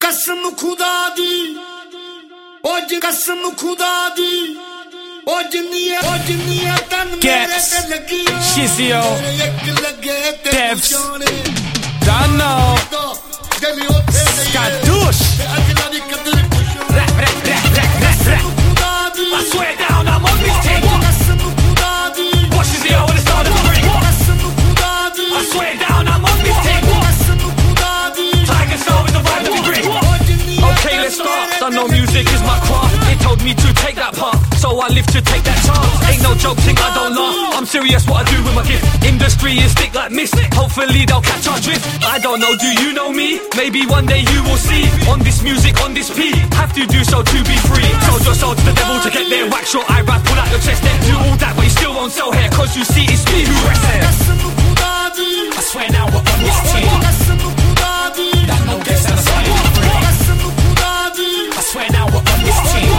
कसम खुदा दी ओज कसम खुदा दी ओज निया तन मेरे ते लगी Shizio एक लगे ते Devs Dano Skadoosh अगला भी कदर I swear down I'm on this thing कसम खुदा दी What Shizio when it's started to ring कसम खुदा दी I swear down I'm on this thing कसम खुदा दी Tiger Snow with the vibe that we bring Okay, let's start. Don't know music is my craft. They told me to take that path, so I live to take that chance. Ain't no joke thing, I don't laugh. I'm serious what I do with my gift. Industry is thick like mist. Hopefully they'll catch our drift. I don't know, do you know me? Maybe one day you will see. On this music, on this beat, have to do so to be free. Sold your soul to the devil to get there. Wax your eyebrow, pull out your chest. Then do all that, but you still won't sell hair. Cause you see it's me who rests there. I swear now we're on this team. That no guess and a sign. I swear now we're on this team.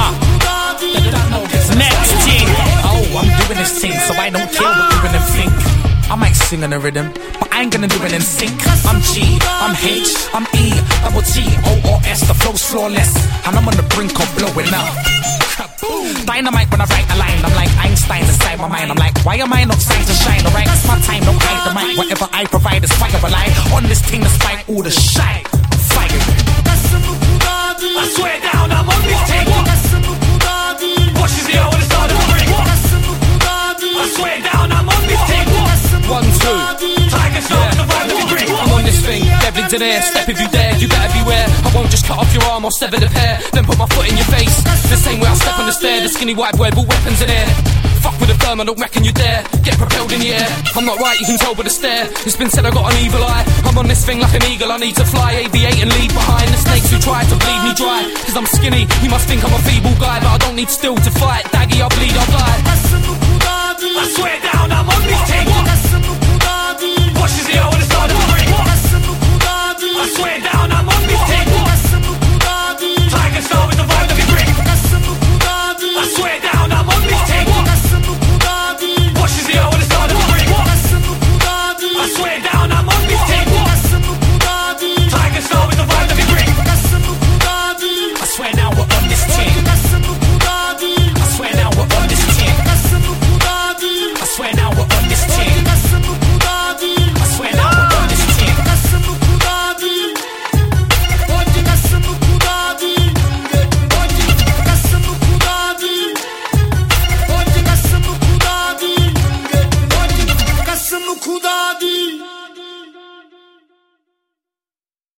Next team. Oh, I'm doing this thing, so I don't care what doing them think. I might sing on a rhythm, but I ain't gonna do it in sync. I'm G, I'm H, I'm E, double T, O or S. The flow's flawless, and I'm on the brink of blowing up. Dynamite when I write a line. I'm like Einstein inside my mind. I'm like, why am I not signed to shine? Alright, it's my time, don't hide the mic. Whatever I provide is fire, but I on this thing despite all the shine. Fire. I swear down, I'm on this thing. What is the when it's started to ring? I swear down, I'm on this thing. 1, 2. Tiger Snow with the vibe that we bring. I'm on this thing, Devlin's in air. Step if you dare, you better beware. I won't just cut off your arm or sever the hair, then put my foot in your face. The same way I step on the stair, the skinny white boy with weapons in air. Fuck with a firm, I don't reckon you dare. Get propelled in the air. I'm not right, you can tell by the stare. It's been said I got an evil eye. I'm on this thing like an eagle, I need to fly, aviate and leave behind the snakes who try to bleed me dry. Cause I'm skinny, he must think I'm a feeble guy, but I don't need steel to fight. Daggy, I'll bleed, I'll die. I swear that